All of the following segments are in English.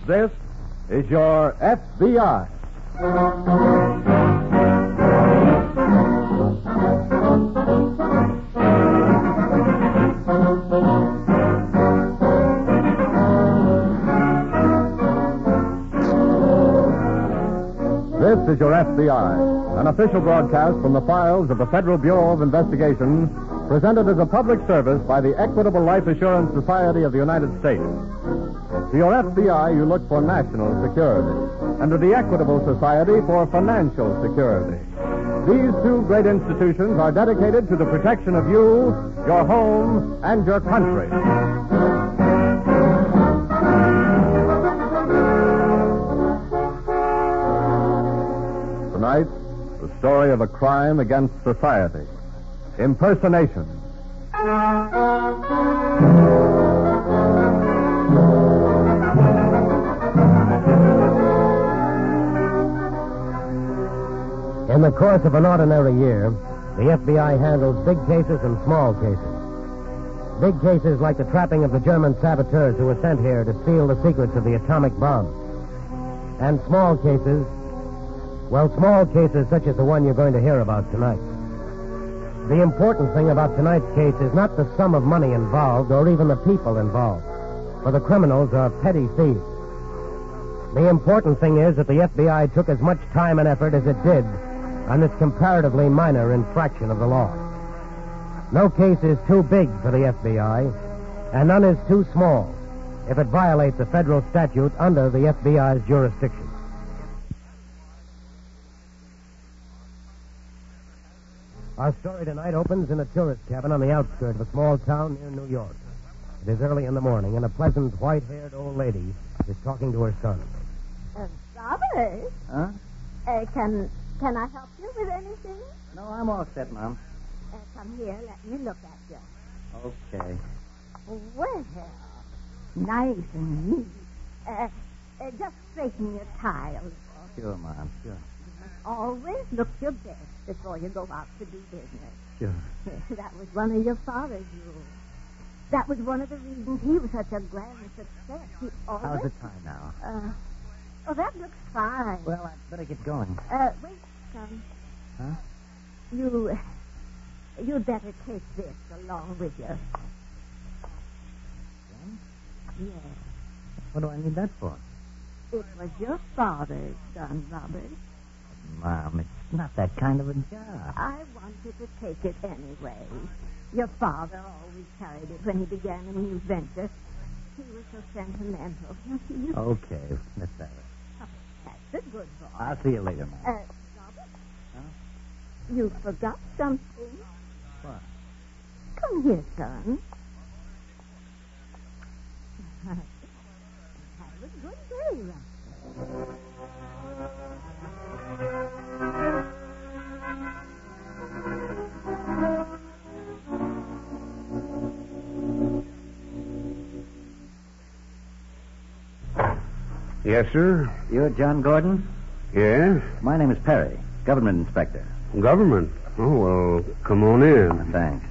This is your FBI. This is your FBI, an official broadcast from the files of the Federal Bureau of Investigation, presented as a public service by the Equitable Life Assurance Society of the United States. To your FBI, you look for national security, and to the Equitable Society for financial security. These two great institutions are dedicated to the protection of you, your home, and your country. Tonight, the story of a crime against society. Impersonation. In the course of an ordinary year, the FBI handles big cases and small cases. Big cases like the trapping of the German saboteurs who were sent here to steal the secrets of the atomic bomb. And small cases such as the one you're going to hear about tonight. The important thing about tonight's case is not the sum of money involved or even the people involved, for the criminals are petty thieves. The important thing is that the FBI took as much time and effort as it did on this comparatively minor infraction of the law. No case is too big for the FBI, and none is too small if it violates a federal statute under the FBI's jurisdiction. Our story tonight opens in a tourist cabin on the outskirts of a small town near New York. It is early in the morning, and a pleasant, white-haired old lady is talking to her son. Robert? Huh? Can I help you with anything? No, I'm all set, Mom. Come here, let me look at you. Okay. Well, nice and neat. Just straighten your tie a little. Sure, Mom, sure. Always look your best before you go out to do business. Sure. That was one of your father's rules. That was one of the reasons he was such a grand success. He always... How's the time now? Oh, that looks fine. Well, I'd better get going. Wait, son. Huh? You'd better take this along with you. Gun? Yes. What do I need that for? It was your father's gun, Robert. Mom, it's not that kind of a job. I wanted to take it anyway. Your father always carried it when he began a new venture. He was so sentimental. Okay, Miss Sarah. Oh, that's a good boy. I'll see you later, Mom. Robert? Huh? You forgot something. What? Come here, son. Have a good day, Robert. Yes, sir. You're John Gordon? Yes? My name is Perry, government inspector. Government? Oh, well, come on in. Thanks.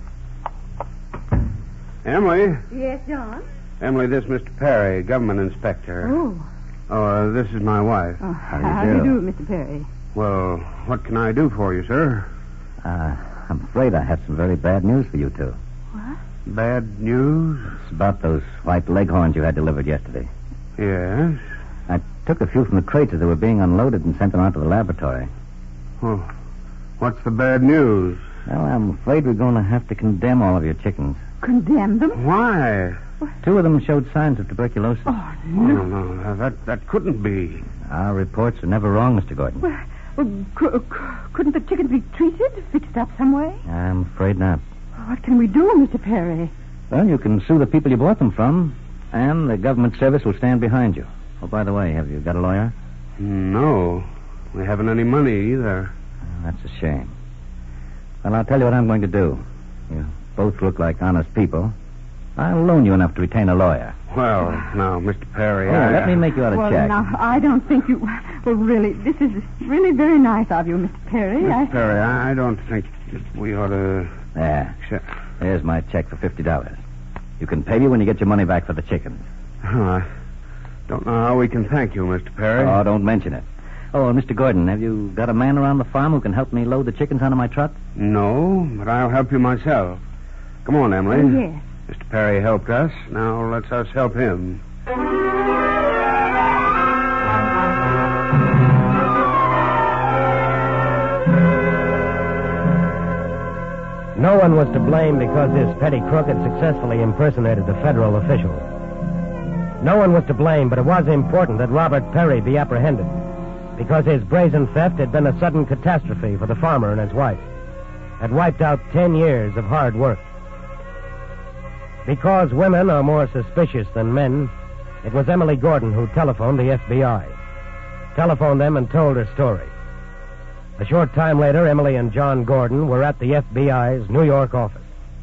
Emily? Yes, John? Emily, this is Mr. Perry, government inspector. Oh, This is my wife. How do you do? Mr. Perry? Well, what can I do for you, sir? I'm afraid I have some very bad news for you two. What? Bad news? It's about those white leghorns you had delivered yesterday. Yes? I took a few from the crates as they were being unloaded and sent them out to the laboratory. Well, what's the bad news? Well, I'm afraid we're going to have to condemn all of your chickens. Condemn them? Why? Two of them showed signs of tuberculosis. Oh, No, no, that couldn't be. Our reports are never wrong, Mr. Gordon. Couldn't the chickens be treated, fixed up some way? I'm afraid not. What can we do, Mr. Perry? Well, you can sue the people you bought them from, and the government service will stand behind you. Oh, by the way, have you got a lawyer? No. We haven't any money either. Oh, that's a shame. Well, I'll tell you what I'm going to do. You both look like honest people. I'll loan you enough to retain a lawyer. Well, now, Mr. Perry, Let me make you out a check. Now, I don't think you... Well, really, this is really very nice of you, Mr. Perry. Mr. Perry, I don't think we ought to... There. accept... There's my check for $50. You can pay me when you get your money back for the chickens. Oh, Don't know how we can thank you, Mr. Perry. Oh, don't mention it. Oh, Mr. Gordon, have you got a man around the farm who can help me load the chickens onto my truck? No, but I'll help you myself. Come on, Emily. Oh, yes. Mr. Perry helped us. Now let's us help him. No one was to blame because his petty crook had successfully impersonated the federal officials. No one was to blame, but it was important that Robert Perry be apprehended because his brazen theft had been a sudden catastrophe for the farmer and his wife, had wiped out 10 years of hard work. Because women are more suspicious than men, it was Emily Gordon who telephoned the FBI. Telephoned them and told her story. A short time later, Emily and John Gordon were at the FBI's New York office.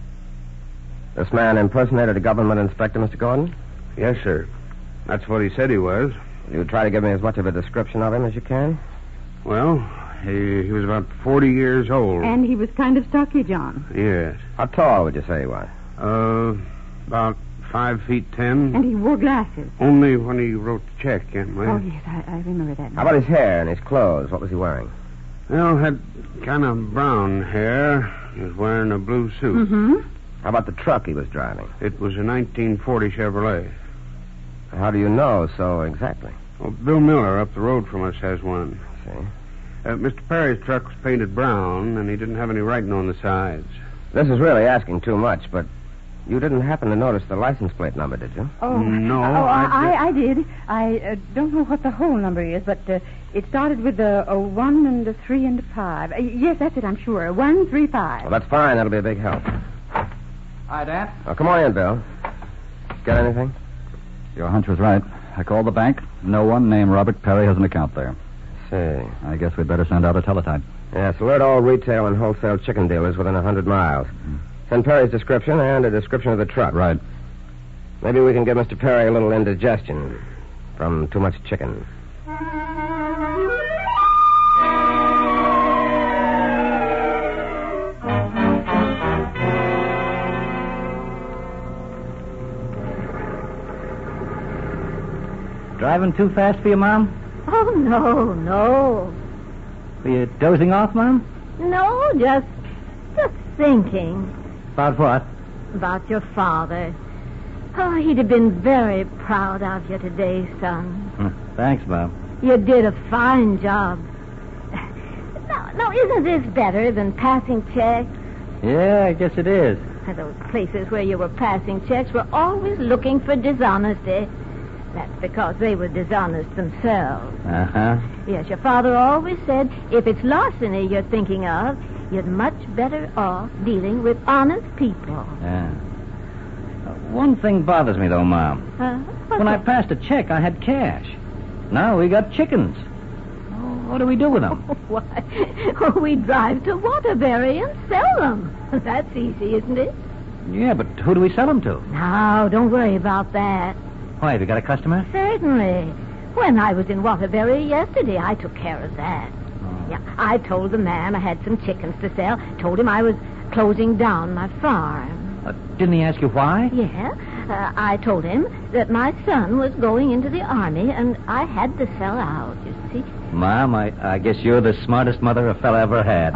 This man impersonated a government inspector, Mr. Gordon? Yes, sir. That's what he said he was. You try to give me as much of a description of him as you can? Well, he was about 40 years old. And he was kind of stocky, John. Yes. How tall would you say he was? About 5 feet 10. And he wore glasses. Only when he wrote the check, Emily. Oh, yes, I remember that. How about his hair and his clothes? What was he wearing? Well, had kind of brown hair. He was wearing a blue suit. Mm-hmm. How about the truck he was driving? It was a 1940 Chevrolet. How do you know so exactly? Well, Bill Miller up the road from us has one. See? Mr. Perry's truck was painted brown, and he didn't have any writing on the sides. This is really asking too much, but you didn't happen to notice the license plate number, did you? Oh, No, I did. I don't know what the whole number is, but it started with a 1 and a 3 and a 5. Yes, that's it, I'm sure. 135. Well, that's fine. That'll be a big help. Hi, Dad. Oh, come on in, Bill. Got anything? Your hunch was right. I called the bank. No one named Robert Perry has an account there. See. I guess we'd better send out a teletype. Yes, alert all retail and wholesale chicken dealers within 100 miles. Send Perry's description and a description of the truck. Right. Maybe we can give Mr. Perry a little indigestion from too much chicken. Driving too fast for you, Mom? Oh, no. Were you dozing off, Mom? No, just thinking About what? about your father. Oh, he'd have been very proud of you today, son. Thanks, Mom. You did a fine job. Now, isn't this better than passing checks? Yeah, I guess it is. Those places where you were passing checks were always looking for dishonesty. That's because they were dishonest themselves. Uh-huh. Yes, your father always said, if it's larceny you're thinking of, you're much better off dealing with honest people. Yeah. One thing bothers me, though, Mom. When I passed a check, I had cash. Now we got chickens. What do we do with them? Why, we drive to Waterbury and sell them. That's easy, isn't it? Yeah, but who do we sell them to? No, don't worry about that. Why, have you got a customer? Certainly. When I was in Waterbury yesterday, I took care of that. Yeah, I told the man I had some chickens to sell. Told him I was closing down my farm. Didn't he ask you why? Yeah. I told him that my son was going into the army, and I had to sell out, you see. Mom, I guess you're the smartest mother a fella ever had.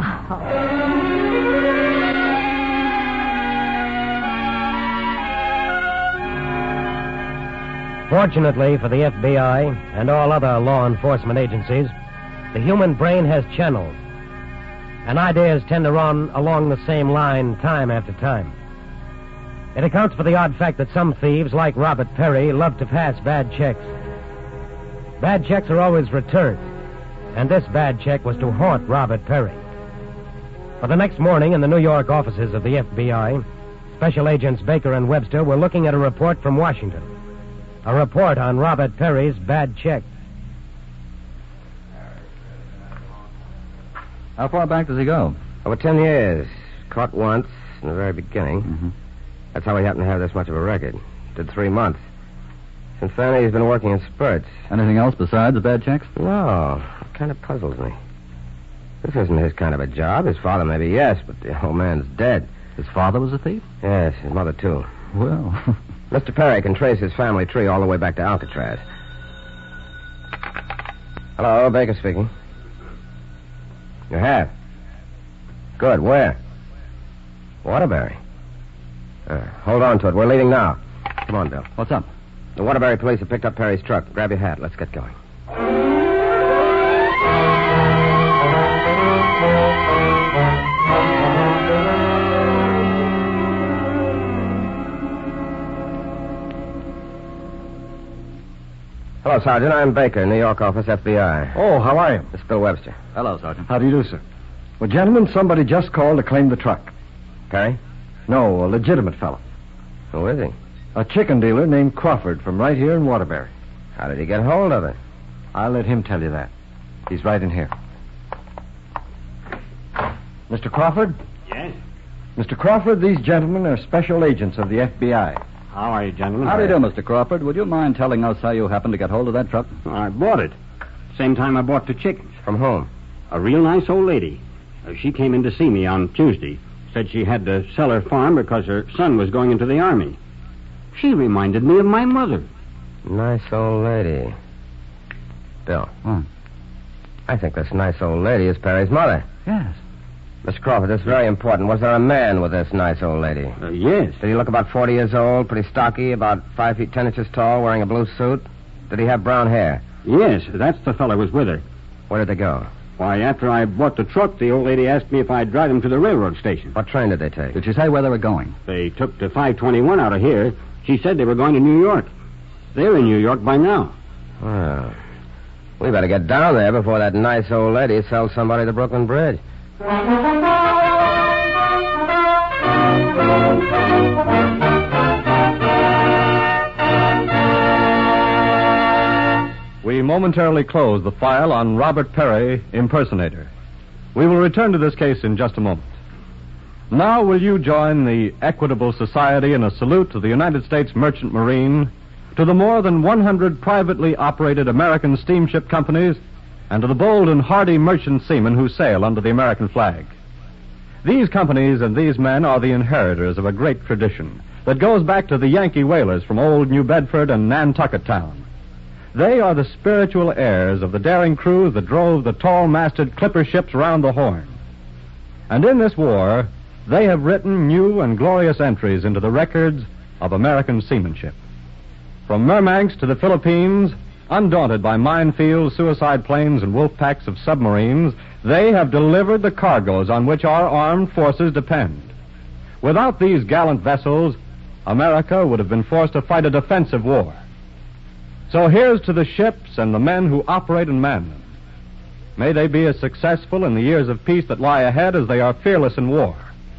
Fortunately for the FBI and all other law enforcement agencies, the human brain has channels, and ideas tend to run along the same line time after time. It accounts for the odd fact that some thieves, like Robert Perry, love to pass bad checks. Bad checks are always returned, and this bad check was to haunt Robert Perry. For the next morning, in the New York offices of the FBI, Special Agents Baker and Webster were looking at a report from Washington. A report on Robert Perry's bad check. How far back does he go? Over 10 years. Caught once in the very beginning. Mm-hmm. That's how he happened to have this much of a record. Did 3 months. Since then, he's been working in spurts. Anything else besides the bad checks? No. It kind of puzzles me. This isn't his kind of a job. His father maybe, yes, but the old man's dead. His father was a thief? Yes, his mother, too. Well... Mr. Perry can trace his family tree all the way back to Alcatraz. Hello, Baker speaking. You have? Good. Where? Waterbury. Hold on to it. We're leaving now. Come on, Bill. What's up? The Waterbury police have picked up Perry's truck. Grab your hat. Let's get going. Hello, Sergeant. I'm Baker, New York office, FBI. Oh, how are you? It's Bill Webster. Hello, Sergeant. How do you do, sir? Well, gentlemen, somebody just called to claim the truck. Perry? No, a legitimate fellow. Who is he? A chicken dealer named Crawford from right here in Waterbury. How did he get hold of it? I'll let him tell you that. He's right in here. Mr. Crawford? Yes? Mr. Crawford, these gentlemen are special agents of the FBI. How are you, gentlemen? How do you do, Mr. Crawford? Would you mind telling us how you happened to get hold of that truck? I bought it. Same time I bought the chickens. From whom? A real nice old lady. She came in to see me on Tuesday. Said she had to sell her farm because her son was going into the Army. She reminded me of my mother. Nice old lady. Bill. What? I think this nice old lady is Perry's mother. Yes. Mr. Crawford, this is very important. Was there a man with this nice old lady? Yes. Did he look about 40 years old, pretty stocky, about 5 feet 10 inches tall, wearing a blue suit? Did he have brown hair? Yes, that's the fellow who was with her. Where did they go? Why, after I bought the truck, the old lady asked me if I'd drive them to the railroad station. What train did they take? Did she say where they were going? They took the 521 out of here. She said they were going to New York. They're in New York by now. Well, we better get down there before that nice old lady sells somebody the Brooklyn Bridge. We momentarily close the file on Robert Perry, impersonator. We will return to this case in just a moment. Now, will you join the Equitable Society in a salute to the United States Merchant Marine, to the more than 100 privately operated American steamship companies, and to the bold and hardy merchant seamen who sail under the American flag? These companies and these men are the inheritors of a great tradition that goes back to the Yankee whalers from old New Bedford and Nantucket Town. They are the spiritual heirs of the daring crews that drove the tall-masted clipper ships round the Horn. And in this war, they have written new and glorious entries into the records of American seamanship. From Murmansk to the Philippines, undaunted by minefields, suicide planes, and wolf packs of submarines, they have delivered the cargoes on which our armed forces depend. Without these gallant vessels, America would have been forced to fight a defensive war. So here's to the ships and the men who operate and man them. May they be as successful in the years of peace that lie ahead as they are fearless in war.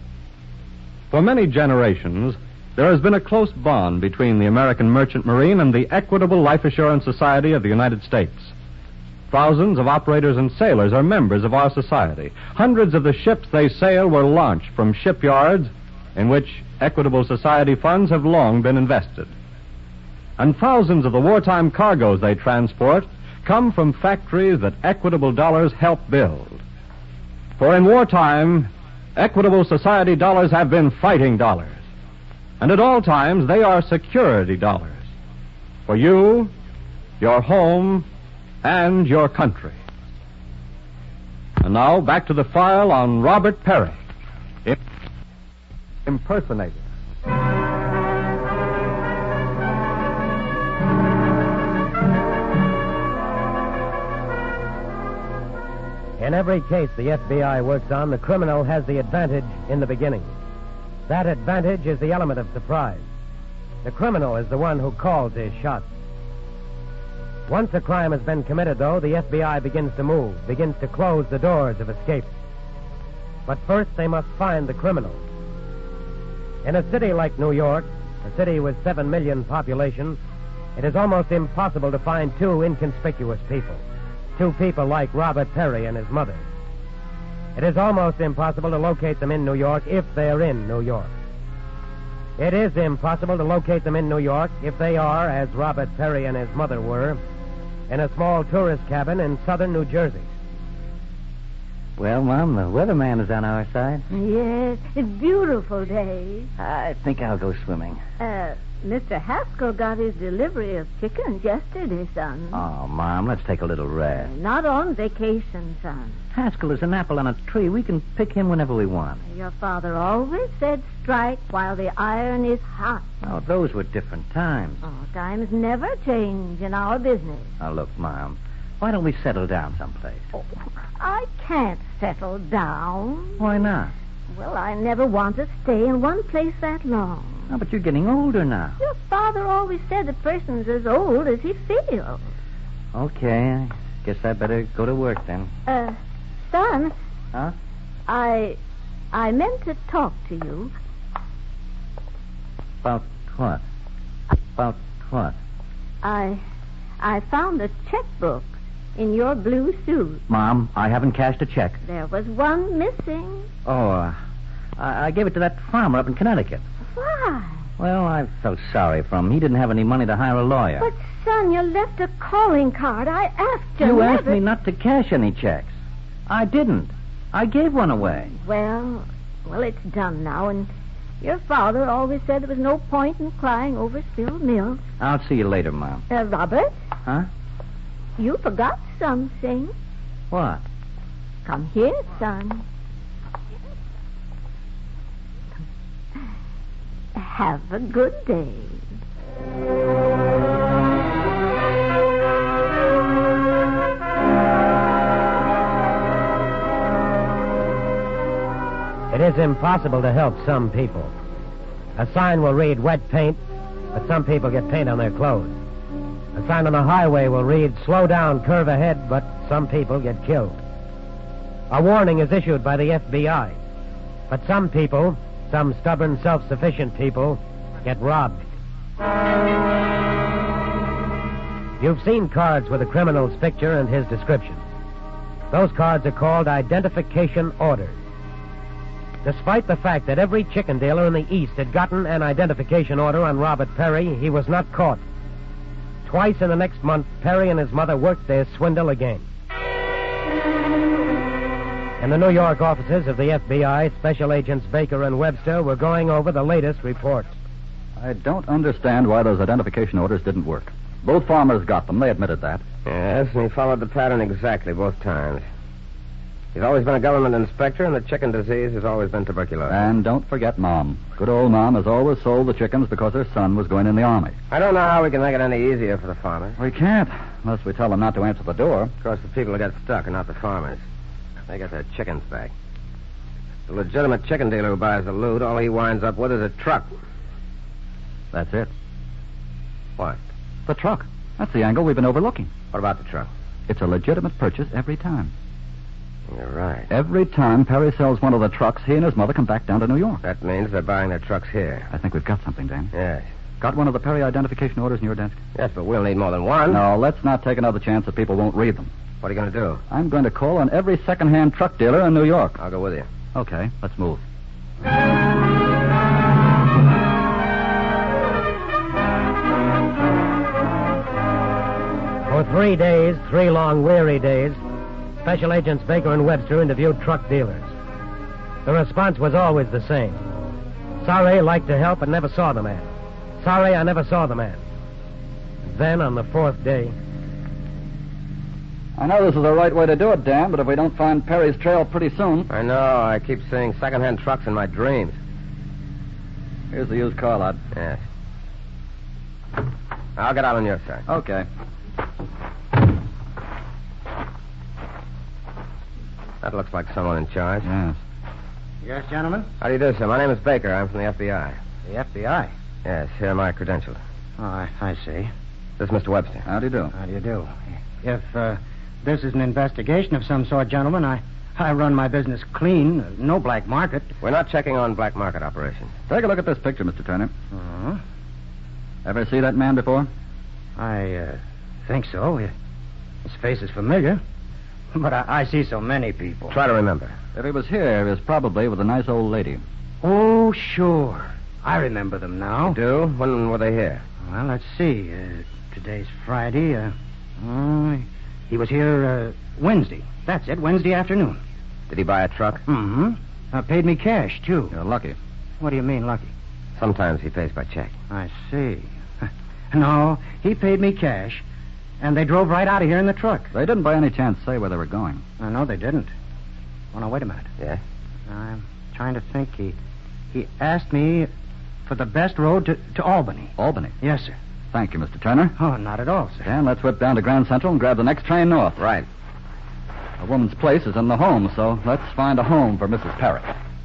For many generations, there has been a close bond between the American Merchant Marine and the Equitable Life Assurance Society of the United States. Thousands of operators and sailors are members of our society. Hundreds of the ships they sail were launched from shipyards in which Equitable Society funds have long been invested. And thousands of the wartime cargoes they transport come from factories that Equitable dollars help build. For in wartime, Equitable Society dollars have been fighting dollars. And at all times, they are security dollars. For you, your home, and your country. And now, back to the file on Robert Perry, impersonator. In every case the FBI works on, the criminal has the advantage in the beginning. That advantage is the element of surprise. The criminal is the one who calls his shots. Once a crime has been committed, though, the FBI begins to move, begins to close the doors of escape. But first they must find the criminal. In a city like New York, a city with 7 million population, it is almost impossible to find two inconspicuous people. Two people like Robert Perry and his mother. It is almost impossible to locate them in New York if they're in New York. It is impossible to locate them in New York if they are, as Robert Perry and his mother were, in a small tourist cabin in southern New Jersey. Well, Mom, the weatherman is on our side. Yes, it's beautiful day. I think I'll go swimming. Mr. Haskell got his delivery of chickens yesterday, son. Oh, Mom, let's take a little rest. Not on vacation, son. Haskell is an apple on a tree. We can pick him whenever we want. Your father always said strike while the iron is hot. Oh, those were different times. Oh, times never change in our business. Now, look, Mom, why don't we settle down someplace? Oh, I can't settle down. Why not? Well, I never want to stay in one place that long. Oh, but you're getting older now. Your father always said a person's as old as he feels. Okay, I guess I better go to work then. Son. Huh? I meant to talk to you. About what? About what? I found a checkbook in your blue suit. Mom, I haven't cashed a check. There was one missing. Oh, I gave it to that farmer up in Connecticut. Why? Well, I'm so sorry for him. He didn't have any money to hire a lawyer. But, son, you left a calling card. I asked you. You asked me not to cash any checks. I didn't. I gave one away. Well, it's done now, and your father always said there was no point in crying over spilled milk. I'll see you later, Mom. Robert? Huh? You forgot something. What? Come here, son. Have a good day. It is impossible to help some people. A sign will read wet paint, but some people get paint on their clothes. A sign on a highway will read slow down, curve ahead, but some people get killed. A warning is issued by the FBI, but some people, some stubborn, self-sufficient people, get robbed. You've seen cards with a criminal's picture and his description. Those cards are called identification orders. Despite the fact that every chicken dealer in the East had gotten an identification order on Robert Perry, he was not caught. Twice in the next month, Perry and his mother worked their swindle again. In the New York offices of the FBI, Special Agents Baker and Webster were going over the latest reports. I don't understand why those identification orders didn't work. Both farmers got them. They admitted that. Yes, and he followed the pattern exactly both times. He's always been a government inspector, and the chicken disease has always been tuberculosis. And don't forget Mom. Good old Mom has always sold the chickens because her son was going in the Army. I don't know how we can make it any easier for the farmers. We can't, unless we tell them not to answer the door. Of course, the people who get stuck are not the farmers. They get their chickens back. The legitimate chicken dealer who buys the loot, all he winds up with is a truck. That's it. What? The truck. That's the angle we've been overlooking. What about the truck? It's a legitimate purchase every time. You're right. Every time Perry sells one of the trucks, he and his mother come back down to New York. That means they're buying their trucks here. I think we've got something, Dan. Yes. Got one of the Perry identification orders in your desk? Yes, but we'll need more than one. No, let's not take another chance that people won't read them. What are you going to do? I'm going to call on every second-hand truck dealer in New York. I'll go with you. Okay, let's move. For 3 days, 3 long, weary days, Special Agents Baker and Webster interviewed truck dealers. The response was always the same. Sorry, liked to help, but never saw the man. Sorry, I never saw the man. Then, on the 4th day... I know this is the right way to do it, Dan, but if we don't find Perry's trail pretty soon... I know. I keep seeing second-hand trucks in my dreams. Here's the used car lot. Yes. I'll get out on your side. Okay. That looks like someone in charge. Yes. Yes, gentlemen? How do you do, sir? My name is Baker. I'm from the FBI. The FBI? Yes, here are my credentials. Oh, I see. This is Mr. Webster. How do you do? How do you do? If this is an investigation of some sort, gentlemen, I run my business clean. No black market. We're not checking on black market operations. Take a look at this picture, Mr. Turner. Uh-huh. Ever see that man before? I think so. His face is familiar. But I see so many people. Try to remember. If he was here, he was probably with a nice old lady. Oh, sure. I remember them now. You do? When were they here? Well, let's see. Today's Friday. He was here Wednesday. That's it, Wednesday afternoon. Did he buy a truck? Mm-hmm. Paid me cash, too. You're lucky. What do you mean, lucky? Sometimes he pays by check. I see. No, he paid me cash, and they drove right out of here in the truck. They didn't by any chance say where they were going. No, they didn't. Oh, no, wait a minute. Yeah? I'm trying to think. He asked me for the best road to Albany. Albany? Yes, sir. Thank you, Mr. Turner. Oh, not at all, sir. Dan, let's whip down to Grand Central and grab the next train north. Right. A woman's place is in the home, so let's find a home for Mrs. Parrott.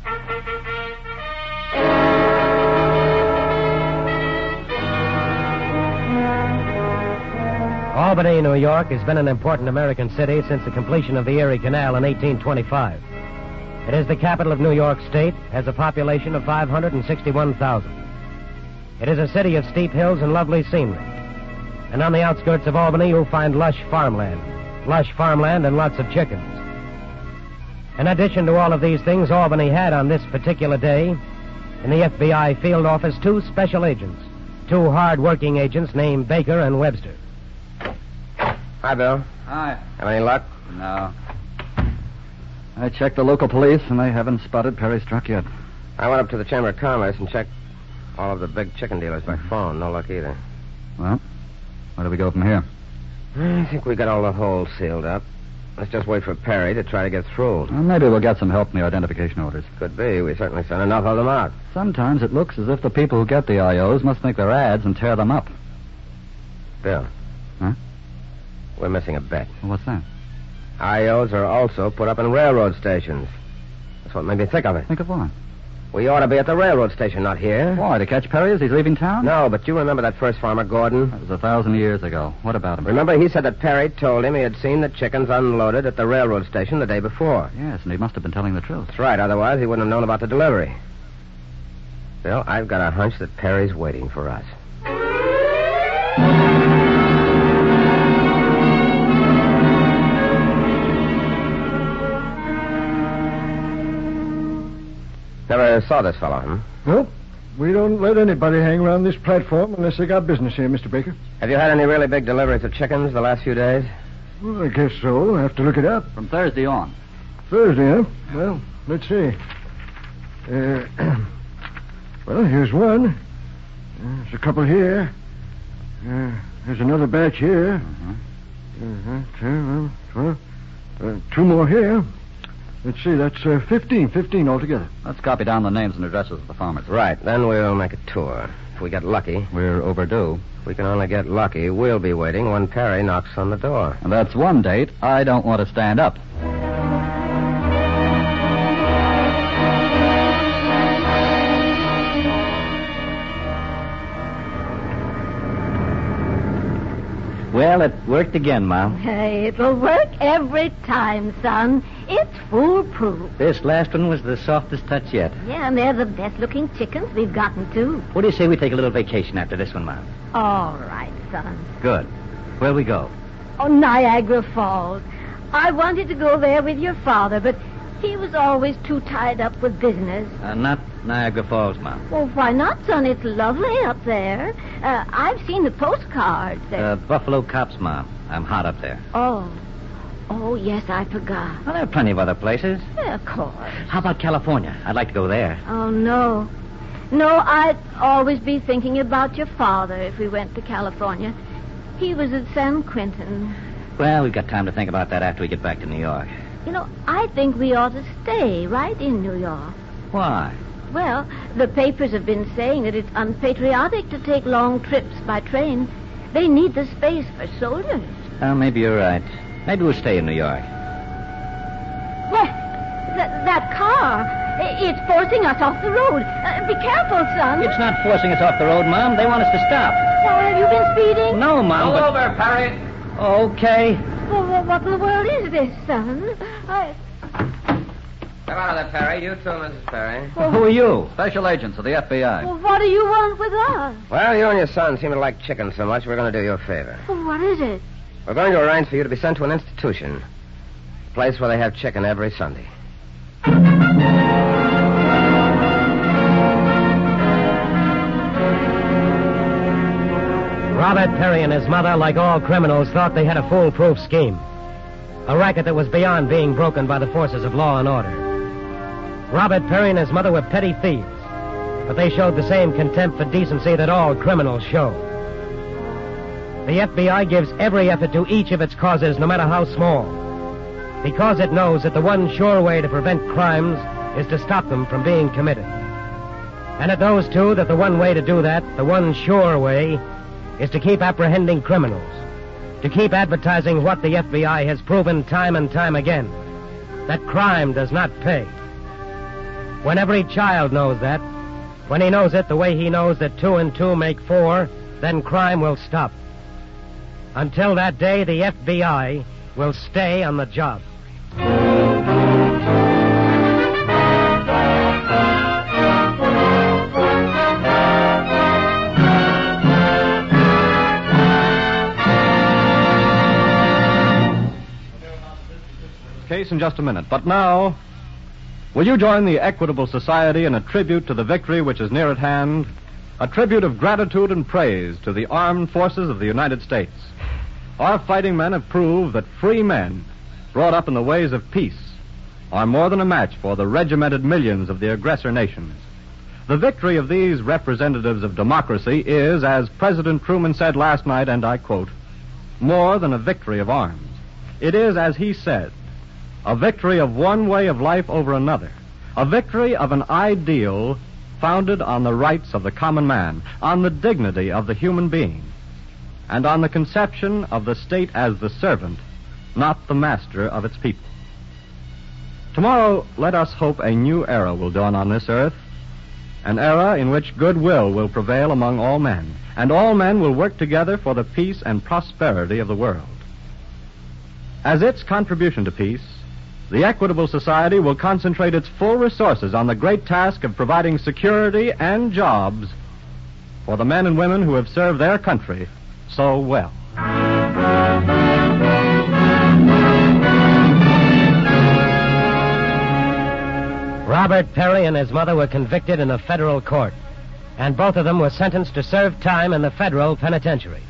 Albany, New York, has been an important American city since the completion of the Erie Canal in 1825. It is the capital of New York State, has a population of 561,000. It is a city of steep hills and lovely scenery. And on the outskirts of Albany, you'll find lush farmland and lots of chickens. In addition to all of these things, Albany had on this particular day, in the FBI field office, 2 special agents, 2 hard-working agents named Baker and Webster. Hi, Bill. Hi. Have any luck? No. I checked the local police, and they haven't spotted Perry's truck yet. I went up to the Chamber of Commerce and checked all of the big chicken dealers by phone. No luck either. Well, where do we go from here? I think we got all the holes sealed up. Let's just wait for Perry to try to get through. Well, maybe we'll get some help in the identification orders. Could be. We certainly sent enough of them out. Sometimes it looks as if the people who get the IOs must think they're ads and tear them up. Bill. Huh? We're missing a bet. Well, what's that? IOs are also put up in railroad stations. That's what made me think of it. Think of what? We ought to be at the railroad station, not here. Why, to catch Perry as he's leaving town? No, but you remember that first farmer, Gordon? That was 1,000 years ago. What about him? Remember, he said that Perry told him he had seen the chickens unloaded at the railroad station the day before. Yes, and he must have been telling the truth. That's right. Otherwise, he wouldn't have known about the delivery. Bill, I've got a hunch that Perry's waiting for us. Never saw this fellow, huh? Nope. We don't let anybody hang around this platform unless they got business here, Mr. Baker. Have you had any really big deliveries of chickens the last few days? Well, I guess so. I have to look it up. From Thursday on. Thursday, huh? Well, let's see. Well, here's one. There's a couple here. There's another batch here. 10, 12. 2 more here. Let's see, that's 15 altogether. Let's copy down the names and addresses of the farmers. Right, then we'll make a tour. If we get lucky. We're overdue. If we can only get lucky, we'll be waiting when Perry knocks on the door. And that's one date I don't want to stand up. Well, it worked again, Mom. Hey, it'll work every time, son. It's foolproof. This last one was the softest touch yet. Yeah, and they're the best-looking chickens we've gotten, too. What do you say we take a little vacation after this one, Mom? All right, son. Good. Where'll we go? Oh, Niagara Falls. I wanted to go there with your father, but he was always too tied up with business. Not Niagara Falls, Mom. Well, why not, son? It's lovely up there. I've seen the postcards. Buffalo Cops, Mom. I'm hot up there. Oh, yes, I forgot. Well, there are plenty of other places. Yeah, of course. How about California? I'd like to go there. Oh, no. No, I'd always be thinking about your father if we went to California. He was at San Quentin. Well, we've got time to think about that after we get back to New York. You know, I think we ought to stay right in New York. Why? Well, the papers have been saying that it's unpatriotic to take long trips by train. They need the space for soldiers. Well, maybe you're right. Maybe we'll stay in New York. Well, that car, it's forcing us off the road. Be careful, son. It's not forcing us off the road, Mom. They want us to stop. Why, have you been speeding? No, Mom. Pull over, Perry. Okay. Well, what in the world is this, son? Come out of there, Perry. You too, Mrs. Perry. Who are you? Special agents of the FBI. Well, what do you want with us? Well, you and your son seem to like chicken so much, we're going to do you a favor. Well, what is it? We're going to arrange for you to be sent to an institution. A place where they have chicken every Sunday. Robert Perry and his mother, like all criminals, thought they had a foolproof scheme. A racket that was beyond being broken by the forces of law and order. Robert Perry and his mother were petty thieves, but they showed the same contempt for decency that all criminals show. The FBI gives every effort to each of its causes, no matter how small, because it knows that the one sure way to prevent crimes is to stop them from being committed. And it knows, too, that the one way to do that, the one sure way, is to keep apprehending criminals, to keep advertising what the FBI has proven time and time again, that crime does not pay. When every child knows that, when he knows it the way he knows that 2 and 2 make 4, then crime will stop. Until that day, the FBI will stay on the job. Case in just a minute. But now, will you join the Equitable Society in a tribute to the victory which is near at hand? A tribute of gratitude and praise to the armed forces of the United States. Our fighting men have proved that free men, brought up in the ways of peace, are more than a match for the regimented millions of the aggressor nations. The victory of these representatives of democracy is, as President Truman said last night, and I quote, more than a victory of arms. It is, as he said, a victory of one way of life over another, a victory of an ideal founded on the rights of the common man, on the dignity of the human being, and on the conception of the state as the servant, not the master of its people. Tomorrow, let us hope a new era will dawn on this earth, an era in which goodwill will prevail among all men, and all men will work together for the peace and prosperity of the world. As its contribution to peace, the Equitable Society will concentrate its full resources on the great task of providing security and jobs for the men and women who have served their country so well. Robert Perry and his mother were convicted in a federal court, and both of them were sentenced to serve time in the federal penitentiary.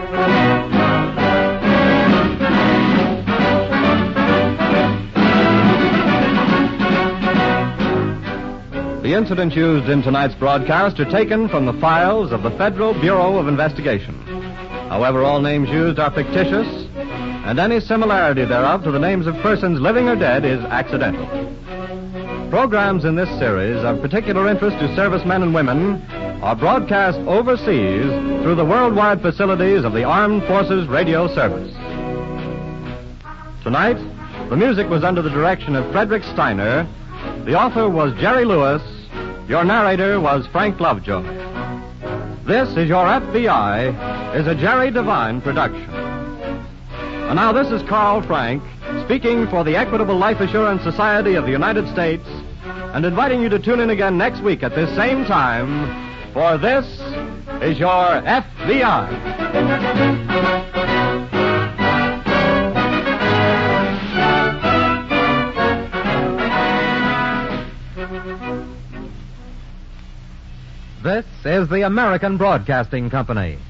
The incidents used in tonight's broadcast are taken from the files of the Federal Bureau of Investigation. However, all names used are fictitious, and any similarity thereof to the names of persons living or dead is accidental. Programs in this series of particular interest to servicemen and women are broadcast overseas through the worldwide facilities of the Armed Forces Radio Service. Tonight, the music was under the direction of Frederick Steiner. The author was Jerry Lewis. Your narrator was Frank Lovejoy. This is Your FBI is a Jerry Devine production. And now this is Carl Frank speaking for the Equitable Life Assurance Society of the United States and inviting you to tune in again next week at this same time for This is Your FBI. This is the American Broadcasting Company.